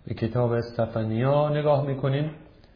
به کتاب سفنیا نگاه میکنیم.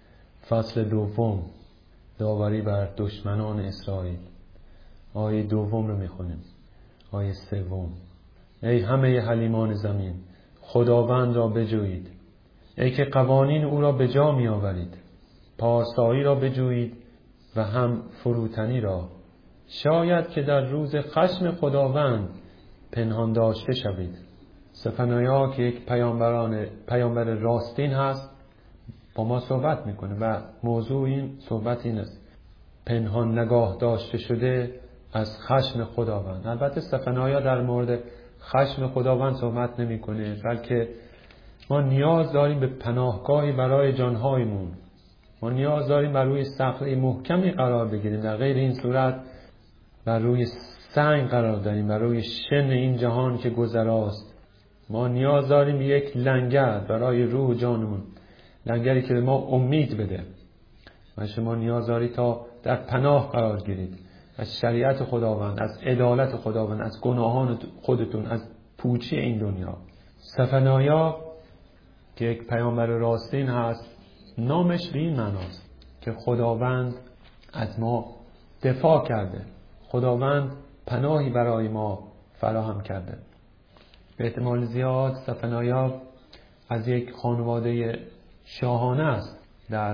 فصل دوم، داوری بر دشمنان اسرائیل. آیه دوم رو میخونیم. آیه سوم: ای همه حلیمان زمین، خداوند را بجویید. ای که قوانین او را به جا می آورید، پارسایی را بجویید و هم فروتنی را، شاید که در روز خشم خداوند پنهان داشته شوید. سفنایا که یک پیامبر راستین هست با ما صحبت میکنه و موضوع این صحبت این است: پنهان نگاه داشته شده از خشم خداوند. البته سفنایا در مورد خشم خداوند صحبت نمیکنه، بلکه ما نیاز داریم به پناهگاهی برای جانهایمون. ما نیاز داریم بر روی صخره محکمی قرار بگیریم، در غیر این صورت بر روی سنگ قرار داریم، بر روی شن این جهان که گذراست. ما نیاز داریم به یک لنگر برای روح و جانمون، لنگری که به ما امید بده. و شما نیاز دارید تا در پناه قرار گیرید از شریعت خداوند، از عدالت خداوند، از گناهان خودتون، از پوچی این دنیا. سفنایا که یک پیامبر راستین هست، نامش به این معناست که خداوند از ما دفاع کرده، خداوند پناهی برای ما فراهم کرده. به احتمال زیاد سفنایا از یک خانواده شاهانه است. در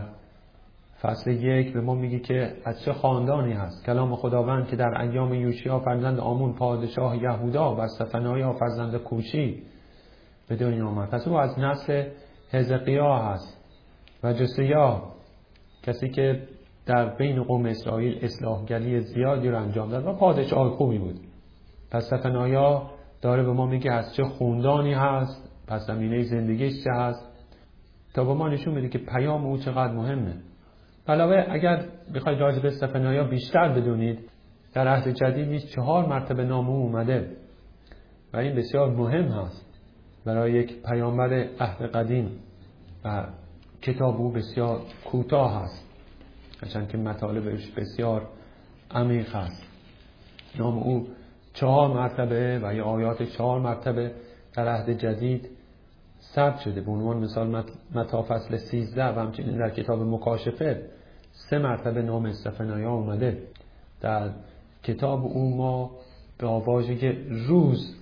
فصل 1 به ما میگه که از چه خاندانی هست. کلام خداوند که در ایام یوشیا فرزند آمون پادشاه یهودا و سفنایا فرزند کوشی به دنیا آمد. پس او از نسل حزقیا هست و جسیا، کسی که در بین قوم اسرائیل اصلاحگری زیادی رو انجام داد و پادشاه خوبی بود. پس سفنایا داره به ما میگه از چه خوندانی هست، پس زمینه زندگیش چه هست، تا به ما نشون بده که پیام او چقدر مهمه. علاوه اگر بخواید راجع به سفنایا بیشتر بدونید، در عهد جدید 4 مرتبه نام او اومده و این بسیار مهم هست برای یک پیامبر عهد قدیم و کتاب او بسیار کوتاه هست، هرچند که مطالبش بسیار عمیق هست. نام او 4 مرتبه و یا آیات 4 مرتبه در عهد جدید ثبت شده. به عنوان مثال متی فصل 13 و همچنین در کتاب مکاشفه 3 مرتبه نام سفنایا اومده. در کتاب او ما با واژه روز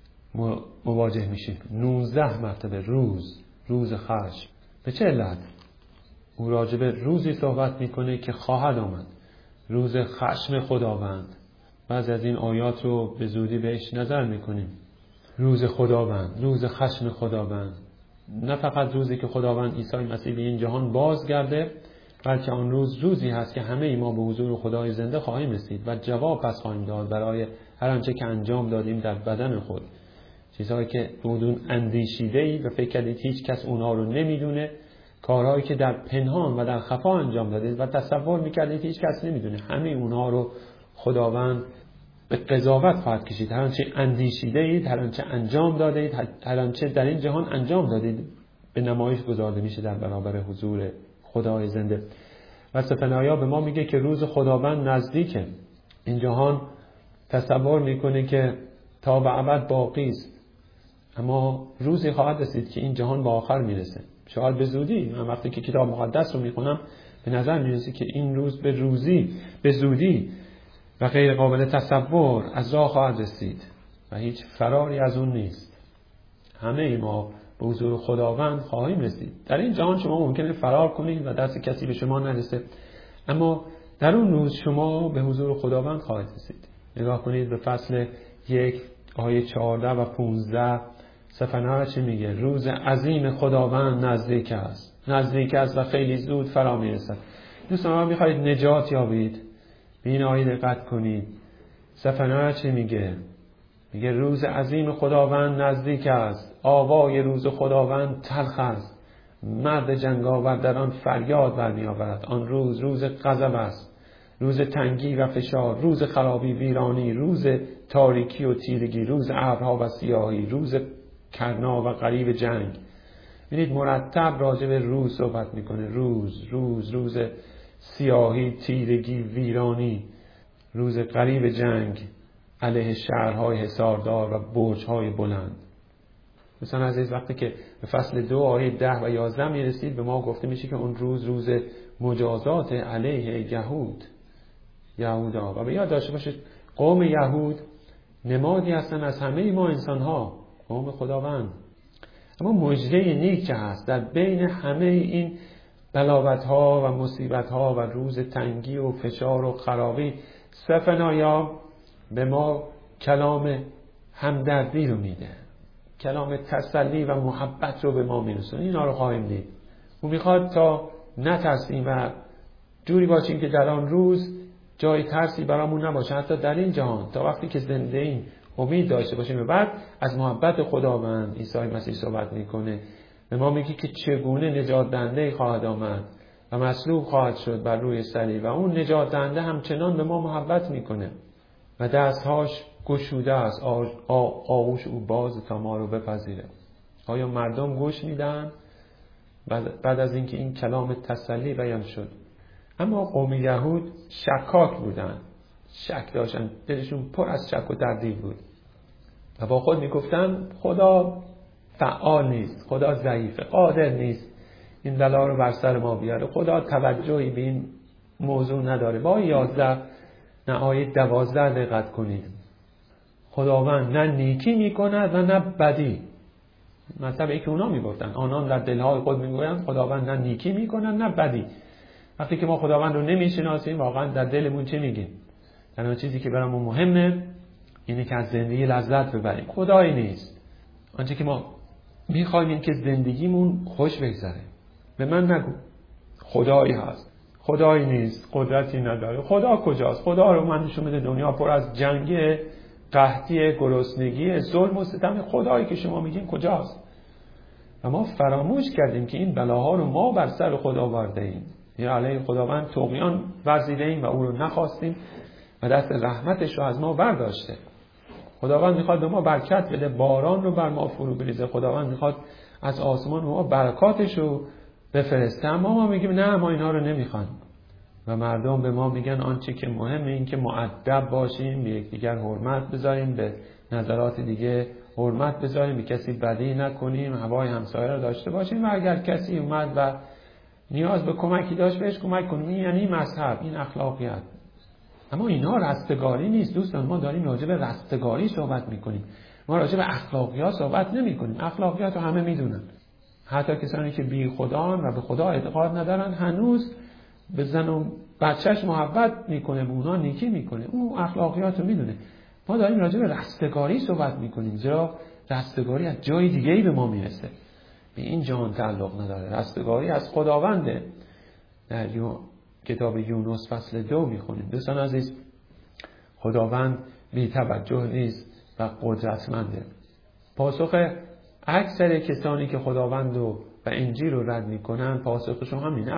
مواجه میشیم. 19 مرتبه روز خشم. به چه علت؟ او راجع به روزی صحبت میکنه که خواهد آمد، روز خشم خداوند. بعضی از این آیات رو به زودی بهش نظر میکنیم. روز خداوند، روز خشم خداوند، نه فقط روزی که خداوند عیسی مسیح به این جهان بازگرده، بلکه آن روزی هست که همه ما به حضور خدای زنده خواهیم رسید و جواب پس خواهیم داد برای هر آنچه که انجام دادیم در بدن خود. چیزهایی که بدون اندیشیده ای و فکر کردید هیچ کس اونها رو نمیدونه، کارهایی که در پنهان و در خفا انجام دادید و تصور میکردید هیچ کس نمیدونه، همه اونها رو خداوند به قضاوت خواهد کشید. هر آنچه اندیشیده اید، هر آنچه انجام داده اید، هر آنچه در این جهان انجام دادید به نمایش گذارده میشه در برابر حضور خدای زنده. و سفنایا به ما میگه که روز خداوند نزدیکه. این جهان تصور میکنه که تا به ابد باقی است، اما روزی خواهد رسید که این جهان به آخر میرسه. شاید به زودی. من وقتی که کتاب مقدس رو میخونم به نظر میرسه که این روز به زودی و غیر قابل تصور از راه خواهد رسید و هیچ فراری از اون نیست. همه ما به حضور خداوند خواهیم رسید. در این جهان شما ممکنه فرار کنید و دست کسی به شما نرسه، اما در اون روز شما به حضور خداوند خواهید رسید. نگاه کنید به فصل 1 آیه 14 و 15. سفنایا چی میگه؟ روز عظیم خداوند نزدیک است و خیلی زود فرا میرسد. دوستان، میخواهید نجات یابید، به این آیه دقت کنید. سفنایا چی میگه؟ میگه روز عظیم خداوند نزدیک است، آوای روز خداوند تلخ است، مرد جنگاور در آن فریاد برمی آورد. آن روز غضب است، روز تنگی و فشار، روز خرابی ویرانی، روز تاریکی و تیرگی، روز ابرها و سیاهی، روز کرنا و غریو جنگ. ببینید مرتب راجع به روز صحبت میکنه. روز سیاهی، تیرگی، ویرانی، روز غریو جنگ علیه شهرهای حصاردار و برج‌های بلند. مثلا عزیز وقتی که به فصل 2 آیه 10 و 11 میرسید به ما گفته میشه که اون روز مجازات علیه یهودا. و به یاد داشته باشید قوم یهود نمادی هستن از همه ما انسان ها، قوم خداوند. اما مژده نیک هست در بین همه این بلاوت ها و مصیبت ها و روز تنگی و فشار و خرابی، سفنایا به ما کلام همدردی رو میده، کلام تسلی و محبت رو به ما میرسونه. اینا رو خواهیم دید. او میخواد تا نترسیم و جوری باشیم که در آن روز جای ترسی برامون نباشه، حتی در این جهان، تا وقتی که زنده ایم امید داشته باشیم. و بعد از محبت خداوند عیسی مسیح صحبت میکنه، به ما میگه که چگونه نجات دهنده خواهد آمد و مصلوب خواهد شد بر روی صلیب و اون نجات دهنده همچنان به ما محبت میکنه و دستهاش گشوده است، آغوش او باز تا ما رو بپذیره. آیا مردم گوش میدن بعد از اینکه این کلام تسلی بیان شد؟ اما قوم یهود شکاک بودن، شک داشتن، دلشون پر از شک و تردید بود و با خود میگفتن خدا فعال نیست، خدا ضعیفه، قادر نیست این بلا رو بر سر ما بیاره، خدا توجهی به این موضوع نداره. با 11 نه آیه 12 دقت کنید. خداوند نه نیکی میکند و نه بدی. مطلب ای که اونا میگفتن، آنان در دلهای خود میگویند خداوند نه نیکی میکند نه بدی. وقتی که ما خداوند رو نمیشناسیم واقعا در دلمون چه میگیم؟ تنها چیزی که برامون مهمه اینه که از زندگی لذت ببریم، خدایی نیست. آنچه که ما میخوایم این که زندگیمون خوش بگذره. به من نگو خدایی هست، خدایی نیست، قدرتی نداره، خدا کجاست؟ خدا رو من نشون بده دنیا پر از جنگ، قحطی، گرسنگی، ظلم و ستم. خدایی که شما میگین کجاست؟ و ما فراموش کردیم که این بلاها رو ما بر سر خدا آورده ایم، یا علیه خداوند طغیان ورزیده ایم و او رو نخواستیم و دست رحمتش رو از ما برداشته. خداوند میخواد به ما برکت بده، باران رو بر ما فرو بریزه، خداوند میخواد از آسمان ما برکاتش رو بفرسته، اما ما میگیم نه، ما اینا رو نمیخوایم. و مردم به ما میگن آنچه که مهمه این که مؤدب باشیم، به یکدیگر حرمت بذاریم، به نظرات دیگه حرمت بذاریم، به کسی بدی نکنیم، هوای همسایه رو داشته باشیم و اگر کسی اومد و نیاز به کمکی داشت بهش کمک کنیم. این یعنی مذهب، این اخلاقیات. اما اینا رستگاری نیست دوستان. ما داریم راجع به رستگاری صحبت میکنیم، ما راجع به اخلاقیات صحبت نمیکنیم. اخلاقیات رو همه میدونن، حتی کسانی که بی خدان و به خدا اعتقاد ندارن هنوز به زن و بچهش محبت میکنه، به اونا نیکی میکنه، اون اخلاقیات رو میدونه. ما داریم راجع به رستگاری صحبت میکنیم، زیرا رستگاری از جای دیگه‌ای به ما میرسه، به این جهان تعلق نداره. رستگاری از خداونده. در کتاب یونس فصل 2 میخونیم. دوستان عزیز، خداوند بی توجه نیست و قدرتمنده. پاسخ اکثر کسانی که خداوند و انجیل رو رد میکنن پاسخشون همین،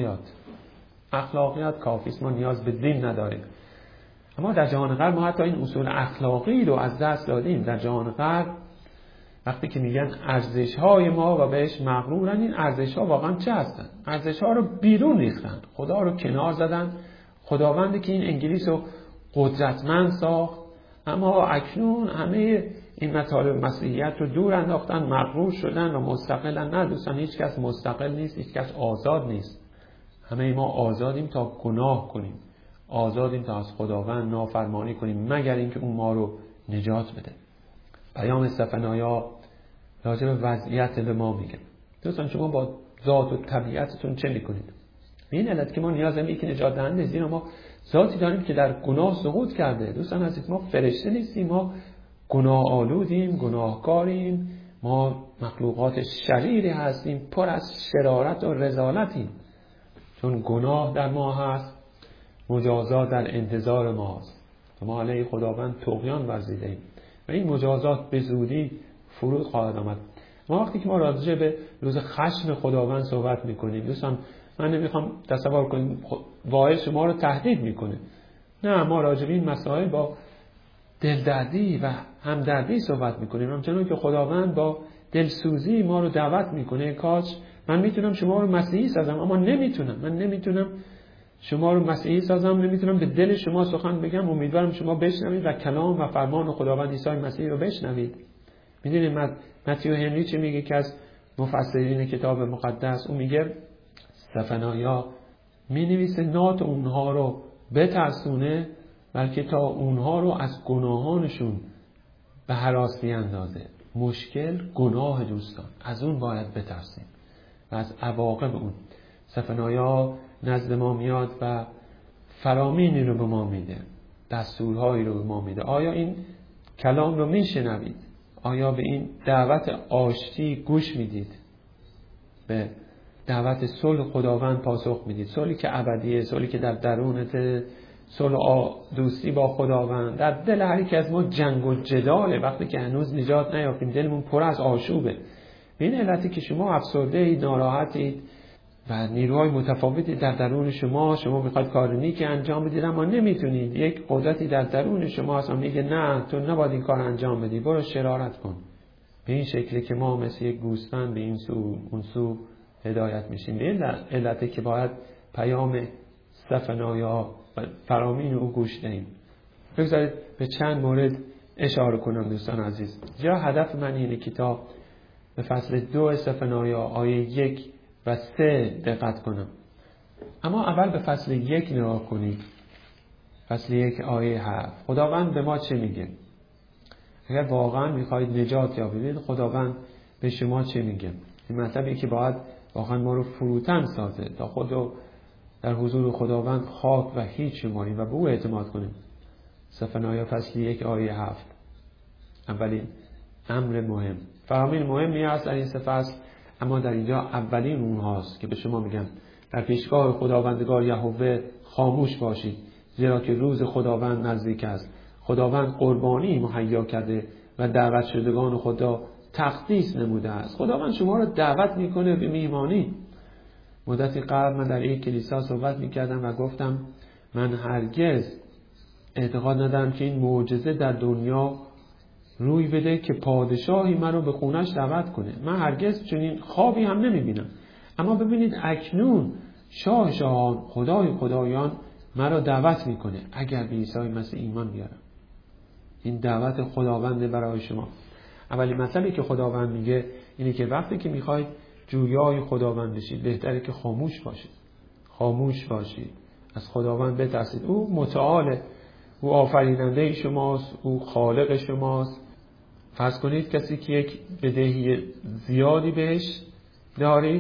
اخلاقیات کافیست، ما نیاز به دین نداریم. اما در جهان غرب ما حتی این اصول اخلاقی رو از دست دادیم. در جهان غرب وقتی که میگن ارزش‌های ما و بهش مغرورن، این ارزش‌ها واقعا چه هستن؟ ارزش‌ها رو بیرون ریختن، خدا رو کنار زدن. خداوندی که این انگلیس رو قدرتمند ساخت، اما اکنون همه این مطالب مسیحیت رو دور انداختن، مغرور شدن و مستقلن. نه دوستان، هیچ کس مستقل نیست، هیچ کس آزاد نیست. همه ما آزادیم تا گناه کنیم، آزادیم تا از خداوند نافرمانی کنیم، مگر اینکه اون ما رو نجات بده. پیام سفنایا راجع به وضعیت به ما میگه. دوستان شما با ذات و طبیعتتون چه میکنید؟ به این علت که ما نیاز داریم که نجات دهنده، زیرا ما ذاتی داریم که در گناه سقوط کرده. دوستان عزیز، ما فرشته نیستیم، ما گناه آلودیم، گناهکاریم، ما مخلوقات شریری هستیم، پر از شرارت و رذالتیم. چون گناه در ما هست، مجازات در انتظار ماست. ما علیه خداوند طغیان ورزیدیم و این مجازات به زودی فرود خواهد آمد. ما وقتی که ما راجع به روز خشم خداوند صحبت میکنیم، دوستان من نمیخوام تصور کنیم واعظ شما رو تهدید میکنه. نه، ما راجع به این مسائل با دلدردی و همدردی صحبت میکنیم، همچنان که خداوند با دلسوزی ما رو دعوت میکنه. کاش من میتونم شما رو مسیحی سازم، اما نمیتونم شما رو مسیحی سازم، نمیتونم به دل شما سخن بگم. امیدوارم شما بشنوید و کلام و فرمان خداوند عیسی مسیح رو بشنوید. میدونید متیو هنری چه میگه که از مفسرین کتاب مقدس؟ اون میگه سفنایا مینویسه نات اونها رو بترسونه، بلکه تا اونها رو از گناهانشون به هراس بیندازه. مشکل گناه دوستان، از اون باید بترسیم و از عواقب اون. سفنایا نزد ما میاد و فرامینی رو به ما میده، دستورهایی رو به ما میده. آیا این کلام رو میشنوید؟ آیا به این دعوت آشتی گوش میدید؟ به دعوت صلح خداوند پاسخ میدید؟ صلحی که ابدیه، صلحی که در درونت، صلح دوستی با خداوند. در دل هر یک از ما جنگ و جداله وقتی که هنوز نجات نیافتیم، دلمون پر از آشوبه. به این علتی که شما افسرده اید، ناراحتید و نیروهای متفاوتی در درون شما میخواید کار نیکی انجام بدید اما نمیتونید. یک قدرتی در درون شما هست و میگه نه، تو نباید این کار انجام بدی، برو شرارت کن. به این شکلی که ما مثل یک گوسفند به این سو اون سو هدایت میشیم. به این علتی که باید پیام سفنایا و فرامین او گوش دهیم. بگذارید به چند مورد اشاره کنم دوستان عزیز. جا هدف من اینه کتاب به فصل 2 سفنایا آیه 1 و 3 دقت کنم. اما اول به فصل 1 نگاه کنید. فصل 1 آیه 7. خداوند به ما چه میگه؟ اگر واقعا میخواید نجات یابید، خداوند به شما چه میگه؟ این مطلبی که باید واقعا ما رو فروتن سازه تا خود رو در حضور خداوند خاک و هیچ شماریم و به او اعتماد کنیم. سفنایا فصل 1 آیه 7. اولین امر مهم، فرامین مهمی هست در این سه فصل، اما در اینجا اولین اونهاست که به شما میگم در پیشگاه خداوندگار یهوه خاموش باشید، زیرا که روز خداوند نزدیک است. خداوند قربانی مهیا کرده و دعوت شدگان خدا تقدیس نموده است. خداوند شما را دعوت میکنه به میهمانی. مدتی قبل من در یک کلیسا صحبت میکردم و گفتم من هرگز اعتقاد ندارم که این معجزه در دنیا روی بده که پادشاهی من رو به خونش دعوت کنه. من هرگز چنین خوابی هم نمیبینم. اما ببینید اکنون شاه شاهان، خدای خدایان من رو دعوت میکنه اگر به عیسی مسیح ایمان بیارم. این دعوت خداوند برای شما. اولین مسئله که خداوند میگه اینه که وقتی که میخواید جویای خداوند بشید بهتره که خاموش باشید. خاموش باشید، از خداوند بترسید. او متعاله، او آفریننده شماست، او خالق شماست. فرض کنید کسی که یک بدهی زیادی بهش دارید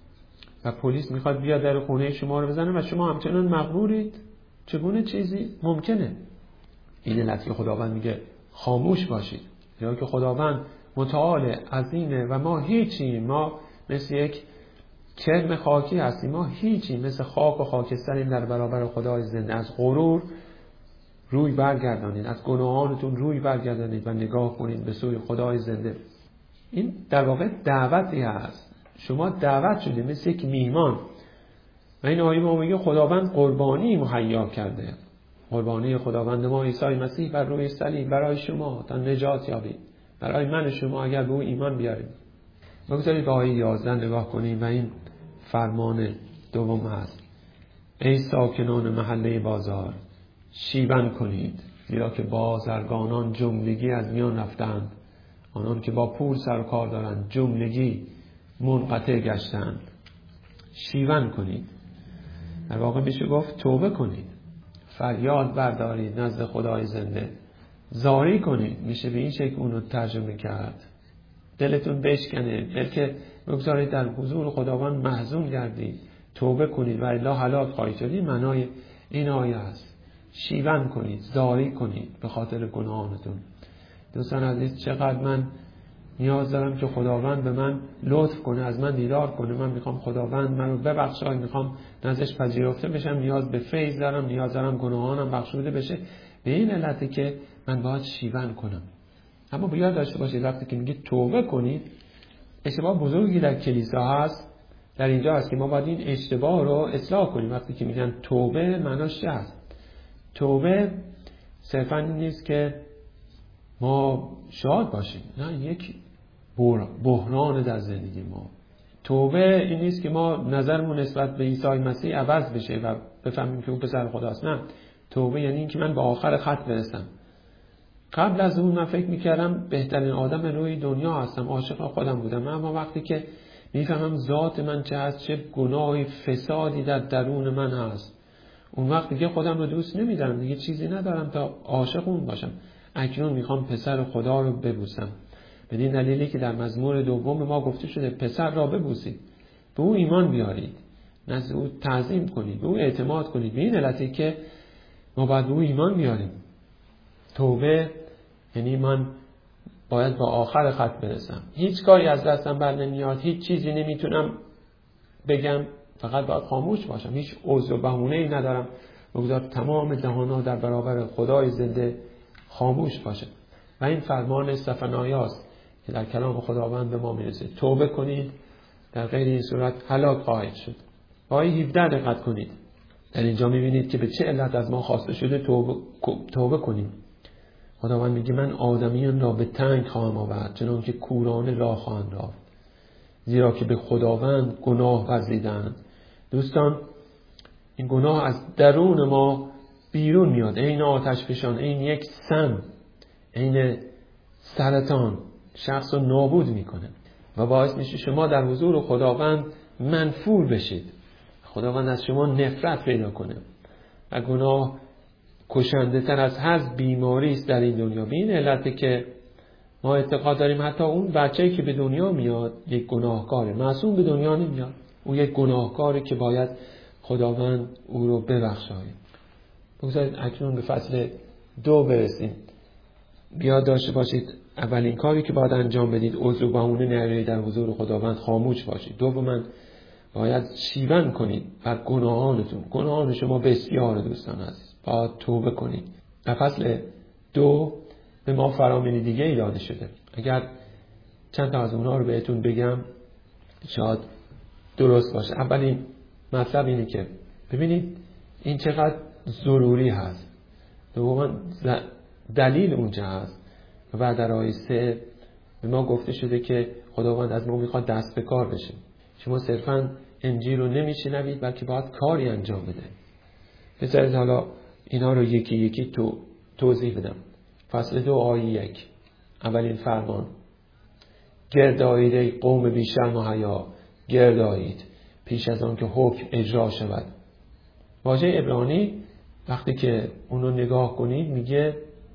و پلیس میخواد بیاد در خونه شما رو بزنه و شما همچنان مغرورید. چگونه چیزی ممکنه؟ این علت که خداوند میگه خاموش باشید، یا که خداوند متعال عظیمه و ما هیچیم. ما مثل یک کرم خاکی هستیم، ما هیچیم، مثل خاک و خاکستریم در برابر خدای زنده. از غرور روی برگردانید، از گناهانتون روی برگردانید و نگاه کنید به سوی خدای زنده. این در واقع دعوتی هست. شما دعوت شدید مثل یک میهمان. و این آیه ما میگه خداوند قربانی مهیا کرده. قربانی خداوند ما عیسی مسیح بر روی صلیب برای شما تا نجات یابید، برای من و شما اگر به او ایمان بیارید. بگذارید به آیه 11 نگاه کنیم و این فرمان دوم هست. ای ساکنان محله بازار شیون کنید، زیرا که بازرگانان جملگی از میان رفتند، آنان که با پول سر و کار دارند جملگی منقطع گشتند. شیون کنید، در واقع میشه گفت توبه کنید، فریاد بردارید نزد خدای زنده، زاری کنید. میشه به این شکل اون رو ترجمه کرد. دلتون بشکنه، بلکه بگذارید در حضور خداوند محزون گردید، توبه کنید و الا هلاک خواهید شد. این معنای این آیه است. شیون کنید، زاری کنید به خاطر گناهانتون. دوستان عزیز، چقدر من نیاز دارم که خداوند به من لطف کنه، از من دیدار کنه. من میخوام خداوند من رو ببخشه، میخوام نزدش پذیرفته بشم، نیاز به فیض دارم، نیاز دارم گناهانم بخشوده بشه. به این علته که من باید شیون کنم. اما باید داشته باشید وقتی که میگه توبه کنید، اشتباه بزرگی در کلیسا هست در اینجا هست که ما باید این اشتباه رو اصلاح کنیم. وقتی که میگن توبه معناش چه هست؟ توبه صرفا این نیست که ما شاد باشیم، نه، یک بحران در زندگی ما. توبه این نیست که ما نظرمون نسبت به عیسی مسیح عوض بشه و بفهمیم که اون پسر خداست. نه، توبه یعنی این که من به آخر خط برسم. قبل از اون من فکر میکردم بهترین آدم روی دنیا هستم، عاشق خودم بودم، اما وقتی که میفهمم ذات من چه هست، چه گناهی فسادی در درون من هست، اون وقت دیگه خودم رو دوست نمیدارم، دیگه چیزی ندارم تا عاشق اون باشم. اکنون میخوام پسر خدا رو ببوسم. بدین دلیلی که در مزمور دوم ما گفته شده پسر را ببوسید، به او ایمان بیارید، نزد او تعظیم کنید، به او اعتماد کنید. به این علتی که ما باید به او ایمان بیاریم. توبه یعنی من باید با آخر خط برسم، هیچ کاری از دستم بر نمیاد، هیچ چیزی نمیتونم بگم، فقط باید خاموش باشم، هیچ عذر و بهونه‌ای ندارم، بگذار تمام دهان‌ها در برابر خدای زنده خاموش باشه. و این فرمان سفنایاست که در کلام خداوند به ما میرسه. توبه کنید، در غیر این صورت هلاک خواهید شد. آیه 17 دقت کنید. در اینجا میبینید که به چه علت از ما خواسته شده توبه کنیم. خداوند میگه من آدمیان را به تنگ خواهم آورد، چنان که کوران راه خواهند رفت، زیرا که به خداوند گناه ورزیدند. دوستان، این گناه از درون ما بیرون میاد، عین آتش فشان، عین یک سم، عین سرطان شخص رو نابود میکنه و باعث میشه شما در حضور خداوند منفور بشید، خداوند از شما نفرت پیدا کنه. و گناه کشنده تر از هر بیماری است در این دنیا. به این علته که ما اعتقاد داریم حتی اون بچه‌ای که به دنیا میاد یک گناهکاره، معصوم به دنیا نمیاد، او یک گناهکاره که باید خداوند او رو ببخشاید. بگذارید اکنون به فصل 2 برسیم. بیاد داشته باشید اولین کاری که باید انجام بدید عذر و بهونه نیارید، در حضور خداوند خاموش باشید. دوما باید شیون کنید بر گناهانتون. گناهان شما بسیار دوستان عزیز، باید توبه کنید. در فصل 2 به ما فرامینی دیگه ای داده شده. اگر چند تا از اونها رو بهتون بگم شاید درست باشه. اولین مطلب اینه که ببینید این چقدر ضروری هست. دوما دلیل اونجا هست. و در آیه 3 به ما گفته شده که خداوند از ما میخواد دست به کار بشیم. شما صرفاً انجیل رو نمیشنوید، بلکه باید کاری انجام بده. بذارید حالا اینا رو یکی یکی توضیح بدم. فصل 2 آیه 1 اولین فرمان: گرد آیید ای قوم بی شرم و حیا، گرد آیید پیش از آن که حکم اجرا شود. واژه عبرانی وقتی که اون رو نگاه کنید میگه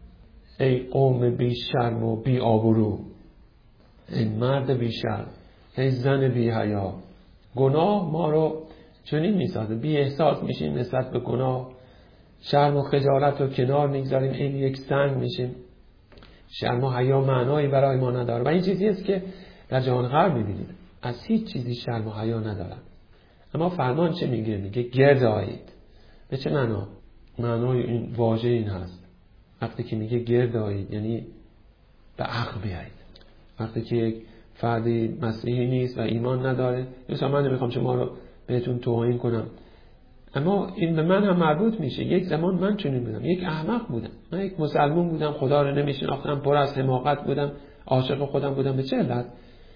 ای قوم بی شرم و بی آبرو، ای مرد بی شرم، ای زن بی حیا. گناه ما رو چنین میسازه، بی احساس میشیم نسبت به گناه، شرم و خجالت رو کنار میگذاریم، این یک سنگ میشیم. شرم و حیا معنایی برای ما نداره و این چیزی است که در جهان غرب میبینید، از هیچ چیزی شرم و حیا ندارن. اما فرمان چه میگه؟ میگه گرد آیید. به چه معنا؟ معنای این واژه این هست، وقتی که میگه گرد آیید یعنی به عقل بیایید. وقتی که یک فردی مسیحی نیست و ایمان نداره، مثلا من نمیخوام شما رو بهتون توهین کنم، اما این به من هم مربوط میشه. یک زمان من چنین بودم، یک احمق بودم، من یک مسلمان بودم، خدا رو نمیشناختم، پر از حماقت بودم، عاشق خودم بودم. به چه علت؟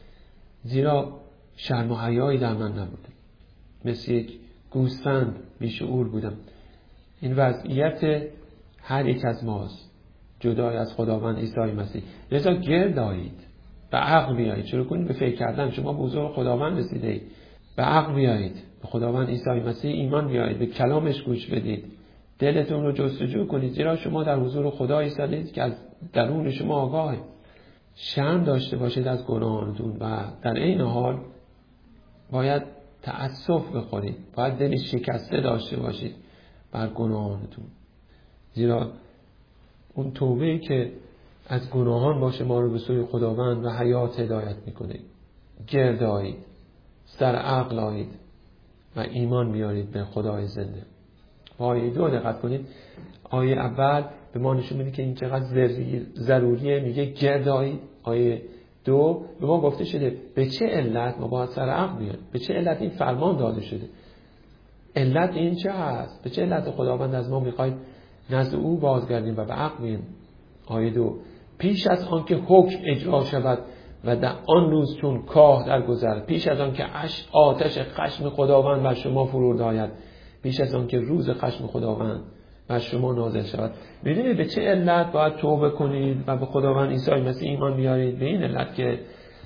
زیرا شرم و حیایی در من نبود، مثل یک گوسفند بیشعور بودم. این وضعیت هر یک از ماست، جدای از خداوند عیسی مسیح. لذا گرد آیید، به عقل بیایید، شروع کنید به فکر کردن. شما به حضور خداوند رسیده اید، به عقل بیایید، به خداوند عیسی مسیح ایمان بیایید، به کلامش گوش بدید، دلتون رو جستجو کنید، زیرا شما در حضور خدا ایستادید که از درون شما آگاهه. شرم داشته باشید از گناهانتون و در این حال باید تأسف بخورید، باید دلی شکسته داشته باشید بر گناهانتون، زیرا اون توبه‌ای که از گناهان باشه ما رو به سوی خداوند و حیات هدایت میکنه. گرد آیید، سر عقل آیید و ایمان بیارید به خدای زنده. آیه 2 دقت کنید. آیه اول به ما نشون میده که این چقدر ضروریه، میگه گرد آیید. آیه 2 به ما گفته شده به چه علت ما باید سر عقل بیاریم، به چه علت این فرمان داده شده. علت این چه هست؟ به چه علت خداوند از ما میخواید نزد او بازگردیم و به عقل بیاییم؟ آیه 2: پیش از آن که حکم اجرا شود و در آن روز چون کاه در گذر، پیش از آن که آتش خشم خداوند بر شما فرود آید، پیش از آن که روز خشم خداوند بر شما نازل شود. میدونید به چه علت باید توبه کنید و به خداوند عیسی مسیح ایمان بیارید؟ به این علت که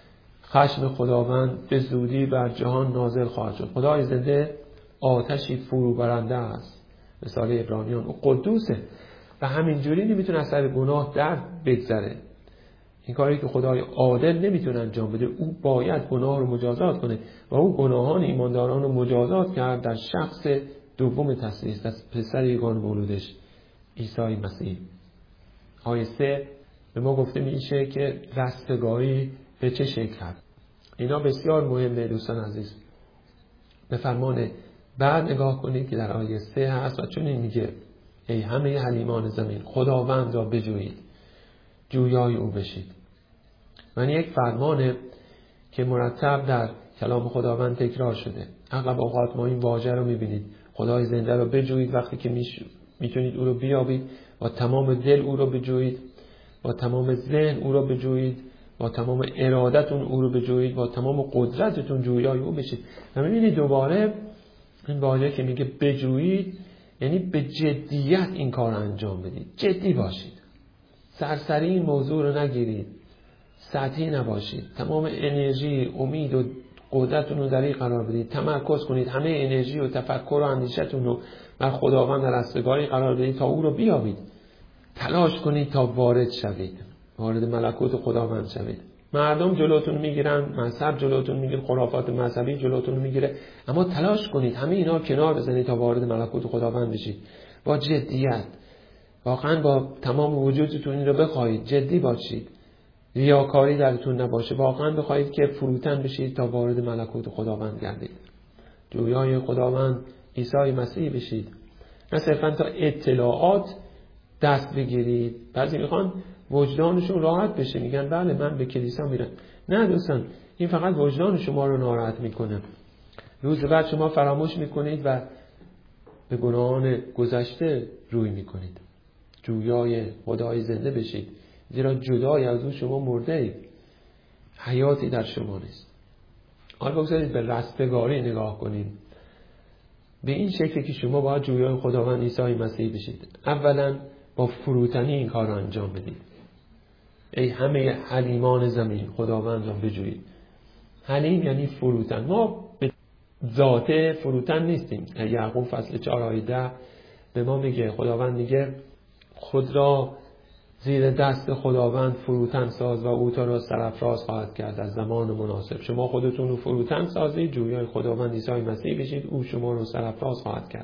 خشم خداوند به زودی بر جهان نازل خواهد شد. خدای زنده آتشی فرو برنده است، مثال عبرانیان. او قدوسه و همینجوری نمیتونه از سر گناه در بگذره. این کاری که خدای عادل نمیتونه انجام بده. او باید گناه رو مجازات کنه و او گناهان ایمانداران رو مجازات کرد در شخص دوم تثلیث، از پسر یگانه مولودش عیسی مسیح. آیه 3 به ما گفته میشه که رستگاری به چه شکل هست. اینا بسیار مهمه دوستان عزیز. به فرمان بعد نگاه کنید که در آیه 3 هست و چون این میگه ای همه حلیمان زمین خداوند را بجویید، جویای او بشید. من یک فرمانه که مرتب در کلام خداوند تکرار شده. اغلب اوقات ما این واژه رو میبینید، خدای زنده رو بجویید. وقتی که میتونید او رو بیابید، با تمام دل او رو بجویید، با تمام ذهن او رو بجویید، با تمام ارادتون او رو بجویید، با تمام قدرتتون جویای او بشید. و میبینید دوباره این واژه که میگه بجویید یعنی به جدیت این کار انجام بدید، جدی باشید، سرسری این موضوع رو نگیرید، سطحی نباشید. تمام انرژی، امید و قدرتتون رو در این قرار بدید، تمرکز کنید، همه انرژی و تفکر و اندیشتون رو بر خداوند در رستگاری قرار بدید تا او رو بیابید. تلاش کنید تا وارد شوید، وارد ملکوت خداوند شوید. مردم جلوتون میگیرن، مذهب جلوتون میگیره، خرافات مذهبی جلوتون میگیره، اما تلاش کنید همه اینا کنار بزنید تا وارد ملکوت خداوند بشید. با جدیت، واقعا با تمام وجودتون این رو بخواید، جدی باشید، ریاکاری درتون نباشه، واقعا بخواید که فروتن بشید تا وارد ملکوت خداوند گردید، جویای خداوند عیسی مسیح بشید. نه صرفا تا اطلاعات دست بگیرید. بعضی میخوان وجدانشون راحت بشه، میگن بله من به کلیسا میرم. نه دوستان، این فقط وجدان شما رو ناراحت میکنه. روز بعد شما فراموش میکنید و به گناهان گذشته روی میکنید. جویای خدای زنده بشید، زیرا جدای از او شما مرده اید، حیاتی در شما نیست. حالا بگذارید به رستگاری نگاه کنید. به این شکلی که شما باید جویای خداوند عیسی مسیح بشید. اولا با فروتنی این کار رو انجام بدید. ای همه حلیمان زمین خداوند را بجویید. حلیم یعنی فروتن. ما به ذات فروتن نیستیم. یعقوب فصل 4 آیه 10 به ما میگه، خداوند میگه خود را زیر دست خداوند فروتن ساز و او تا را سرافراز خواهد کرد از زمان مناسب. شما خودتون رو فروتن سازید، جویای خداوند عیسی مسیح بشید، او شما رو سرافراز خواهد کرد.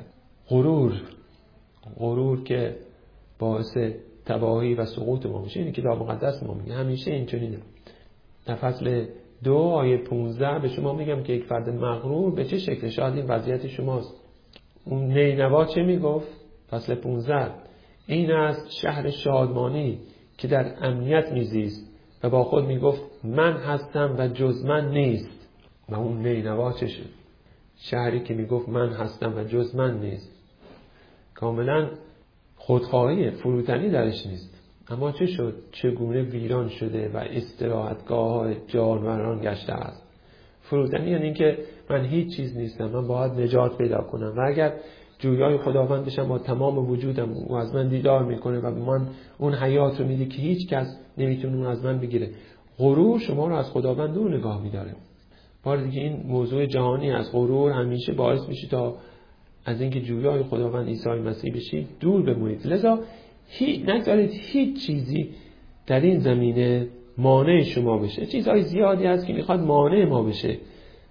غرور که باعث تباهی و سقوط ما میشه. این کتاب مقدس ما میگه همیشه اینطوریه. در فصل 2 آیه 15 به شما میگم که یک فرد مغرور به چه شکل شاید این وضعیت شماست. اون نینوا چه میگفت؟ فصل 15 این است شهر شادمانی که در امنیت میزیست و با خود میگفت من هستم و جز من نیست. و اون نینوا چه شد؟ شهری که میگفت من هستم و جز من نیست. کاملا خودخواهی، فروتنی درش نیست. اما چه شد؟ چگونه ویران شده و استراحتگاه های جانوران گشته است. فروتنی یعنی که من هیچ چیز نیستم، من باید نجات پیدا کنم و اگر جویای خداوند بشم با تمام وجودم، او از من دیدار میکنه و به من اون حیات رو میده که هیچ کس نمیتونه اون از من بگیره. غرور شما رو از خداوند دور نگاه میداره. بار دیگه این موضوع جهانی از غرور همیشه باعث میشه تا از اینکه جویای خداوند عیسی مسیح بشید دور بمونید. لذا نگذارید هیچ چیزی در این زمینه مانع شما بشه. چیزهای زیادی هست که میخواد مانع ما بشه،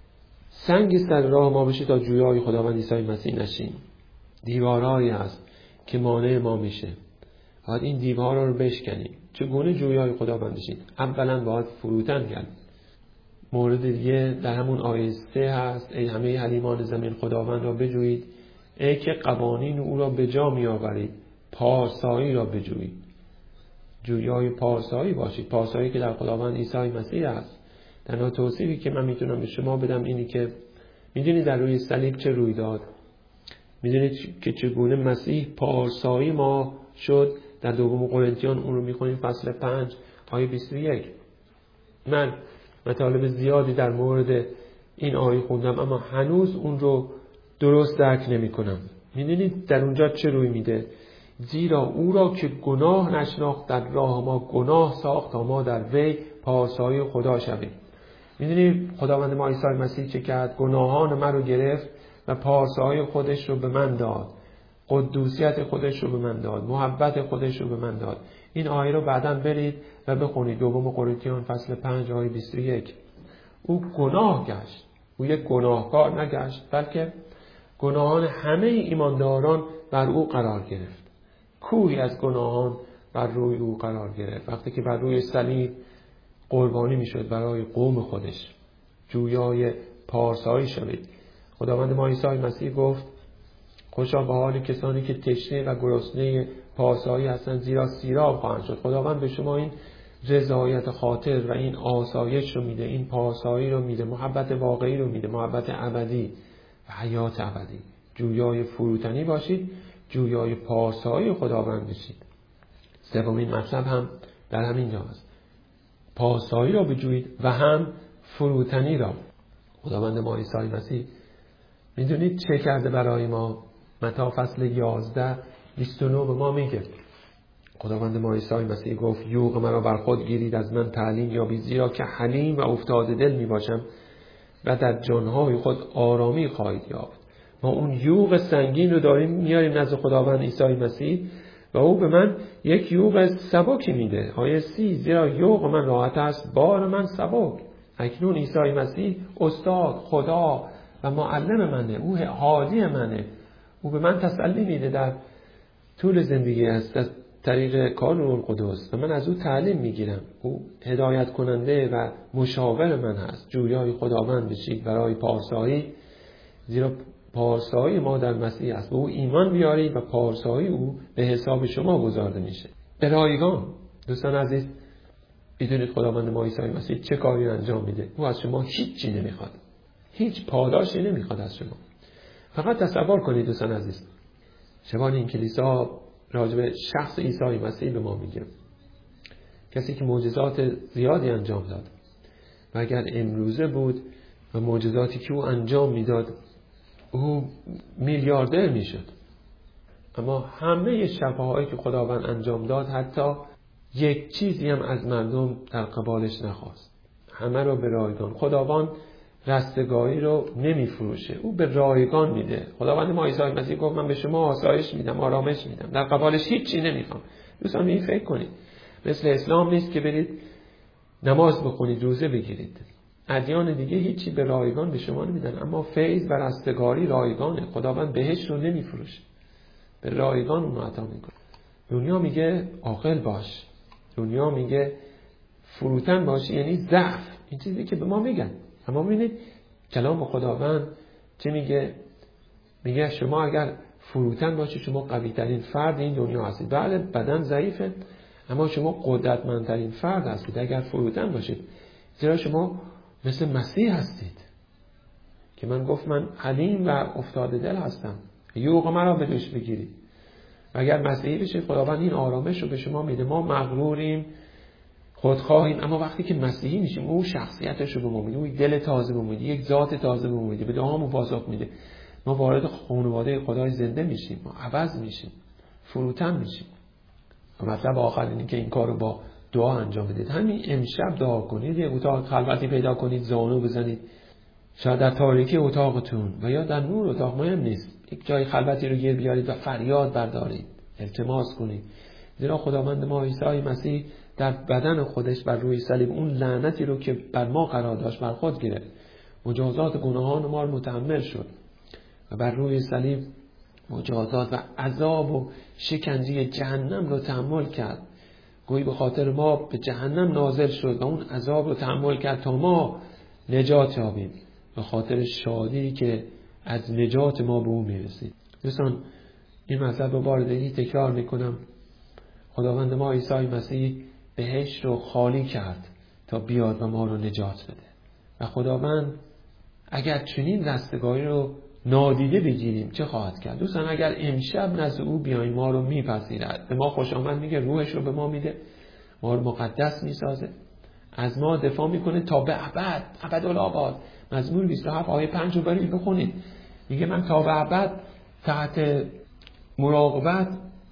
سنگ سر راه ما بشه تا جویای خداوند عیسی مسیح نشیم. دیوارهایی هست که مانع ما میشه، باید این دیوارها رو بشکنیم. چگونه جویای خداوند بشید؟ اولا باید فروتن گردید. مورد دیگه در همون آیه 3 هست، ای همه حلیمان زمین خداوند را بجویید، ای که قوانین او را به جا می آورید، پارسایی را بجویید. جویای پارسایی باشید، پارسایی که در خداوند عیسی مسیح است. تنها توصیفی که من میتونم به شما بدم اینی که میدونید در روی صلیب چه روی داد؟ میدونید که چگونه مسیح پارسایی ما شد؟ در دوم قرنتیان اون رو میخونیم فصل 5 آیه 21. من مطالب زیادی در مورد این آیه خوندم اما هنوز اون رو درست درک نمی کنم. میدونید در اونجا چه روی میده؟ زیرا او را که گناه نشناخت در راه ما گناه ساخت تا ما در وی پارسایی خدا شویم. میدونی خداوند ما عیسی مسیح چه کرد؟ گناهان من رو گرفت و پارسایی خودش رو به من داد، قدوسیت خودش رو به من داد، محبت خودش رو به من داد. این آیه رو بعداً برید و بخونید، دوم قرنتیان فصل 5 آیه 21. او گناه گشت، او یک گناهکار نگشت، بلکه گناهان همه ایمانداران بر او قرار گرفت. کوهی از گناهان بر روی او قرار گرفت وقتی که بر روی صلیب قربانی میشد برای قوم خودش. جویای پارسایی شوید. خداوند ما عیسی مسیح گفت خوشا به حال کسانی که تشنه و گرسنه پارسایی هستند زیرا سیراب خواهند شد. خداوند به شما این رضایت خاطر و این آسایش رو میده، این پارسایی رو میده، محبت واقعی رو میده، محبت ابدی و حیات ابدی. جویای فروتنی باشید، جویای پارسایی خداوند بشید. سومین مطلب هم در همین جاست. پارسایی را بجویید و هم فروتنی را. خداوند ما عیسی مسیح میدونید چه کرده برای ما؟ متی فصل 11 29 به ما میگه. خداوند ما عیسی مسیح گفت یوغ مرا بر خود گیرید از من تعلیم یابید زیرا که حلیم و افتاده دل میباشم و در جانهای خود آرامی خواهید یافت. ما اون یوغ سنگین رو داریم میاریم نزد خداوند عیسی مسیح و او به من یک یوغ سبکی میده. آیه 30 زیرا یوغ من راحت است بار من سبک. اکنون عیسی مسیح استاد، خدا و معلم منه، او هادی منه. او به من تسلی میده در طول زندگی است از طریق کار روح القدس و من از او تعلیم میگیرم. او هدایت کننده و مشاور من هست. جویای خداوند بشید برای پارسایی، زیرا پارسایی ما در مسیح است. به او ایمان بیارید و پارسایی او به حساب شما گذارده میشه. به رایگان. دوستان عزیز، بدونید خداوند ما عیسی مسیح چه کاری انجام میده. او از شما هیچی نمیخواد، هیچ پاداشی نمیخواد از شما. فقط تصور کنید دوستان عزیز، شبان این کلیسا راجب شخص عیسی مسیح به ما میگه، کسی که معجزات زیادی انجام داد و اگر امروزه بود و معجزاتی که او انجام میداد او میلیاردر میشد. اما همه شفاهایی که خداوند انجام داد حتی یک چیزی هم از مردم در قبالش نخواست. همه رو به رایگان. خداوند رستگاری رو نمیفروشه، او به رایگان میده. خداوند ما عیسی مسیح گفت من به شما آسایش میدم، آرامش میدم، در قبالش هیچ چیزی نمیخوام. دوستان این فکر کنید مثل اسلام نیست که برید نماز بخونید، روزه بگیرید. ادیان دیگه هیچی به رایگان به شما نمیدن، اما فیض و رستگاری رایگانه. خداوند بهشت رو نمیفروشه، به رایگان اون عطا میکنه. دنیا میگه عاقل باش، دنیا میگه فروتن باش، یعنی ضعف. این چیزی که به ما میگن. اما ببینید کلام خداوند چه میگه؟ میگه شما اگر فروتن باشید شما قوی ترین فرد این دنیا هستید. بله بدن ضعیفه اما شما قدرتمندترین فرد هستید اگر فروتن باشید، زیرا شما مثل مسیح هستید که من گفت من حلیم و افتاده دل هستم، یوغ مرا به دوش بگیرید. و اگر مسیحی بشید خداوند این آرامش رو به شما میده. ما مغروریم، خودخواهیم، اما وقتی که مسیحی میشیم او شخصیتش رو به ما میده، او دل تازه به ما میده، یک ذات تازه به ما میده، به دعامون پاسخ میده. ما وارد خانواده خدای زنده میشیم، ما عوض میشیم، فروتن میشیم. و مطلب آخر اینه که این کار رو با دعا انجام بدید. همین امشب دعا کنید، یک اتاق خلوتی پیدا کنید، زانو بزنید، شاید در تاریکی اتاقتون و یا در نور اتاق، مهم نیست، یک جای خلوتی رو گیر بیارید و فریاد بردارید، التماس کنید. زیرا خداوند ما عیسی مسیح در بدن خودش بر روی صلیب اون لعنتی رو که بر ما قرار داشت بر خود گرفت، مجازات گناهان ما رو متحمل شد و بر روی صلیب مجازات و عذاب و شکنجه جهنم رو تحمل کرد. گویی به خاطر ما به جهنم نازل شد و اون عذاب رو تحمل کرد تا ما نجات یابیم، به خاطر شادی که از نجات ما به او میرسید. دوستان این مطلب رو بار دیگه تکرار میکنم. خداوند ما عیسی مسیح بهشت رو خالی کرد تا بیاد و ما رو نجات بده. و خداوند اگر چنین رستگاری رو نادیده بگیریم چه خواهد کرد؟ دوستان اگر امشب نزد او بیایم ما رو میپذیرد، به ما خوش آمد میگه، روحش رو به ما میده، ما رو مقدس میسازه، از ما دفاع میکنه تا به ابد، ابدالآباد. مزمور 27 آیه 5 رو برید بخونید، میگه من تا به ابد تحت مراقبت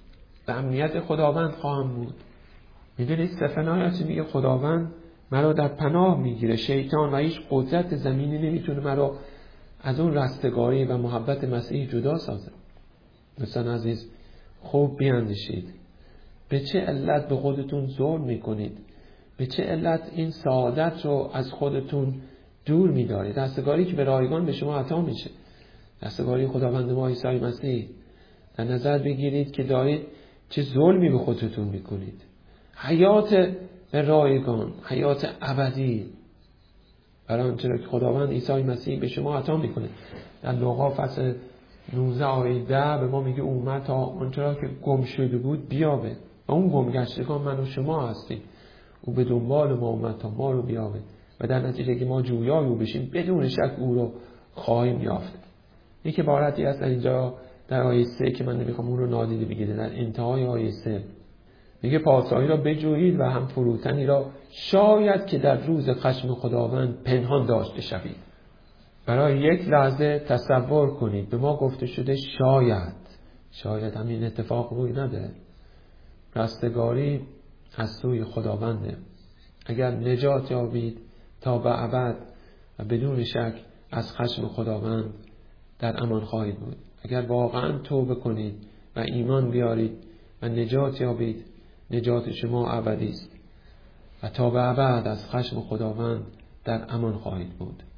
به امنیت خداوند خواهم بود. میدونید سفنای چی میگه؟ خداوند مرا در پناه میگیره، شیطان و هیچ قدرت زمینی نمیتونه مرا از اون رستگاری و محبت مسیح جدا سازه. مثلا عزیز خوب بیاندیشید به چه علت به خودتون ظلم میکنید، به چه علت این سعادت رو از خودتون دور میدارید. رستگاری که به رایگان به شما عطا میشه، رستگاری خداوند ما عیسی مسیح. در نظر بگیرید که دارید چه ظلمی به خودتون میکنید. حیات به رایگان، حیات ابدی برای آنچه که خداوند عیسی مسیح به شما عطا میکنه. در لوقا فصل 19 آیه 10 به ما میگه اومد تا آنچه که گم شده بود بیابه و اون گمگشتگان من و شما هستیم. او به دنبال ما اومد تا ما رو بیابه و در نتیجه که ما جویای او بشیم بدون شک او رو خواهیم یافت. یک عبارتی هست در اینجا در آیه 3 که من نمیخوام اون رو نادیده بگیره. در انتهای آیه 3 میگه پاسایی را بجویید و هم فروتنی را شاید که در روز خشم خداوند پنهان داشته شوید. برای یک لحظه تصور کنید به ما گفته شده شاید همین اتفاق روی نده. رستگاری از سوی خداونده. اگر نجات یابید تا به ابد و بدون شک از خشم خداوند در امان خواهید بود. اگر واقعا توبه کنید و ایمان بیارید و نجات یابید، نجات شما ابدی است و تا به ابد از خشم خداوند در امان خواهید بود.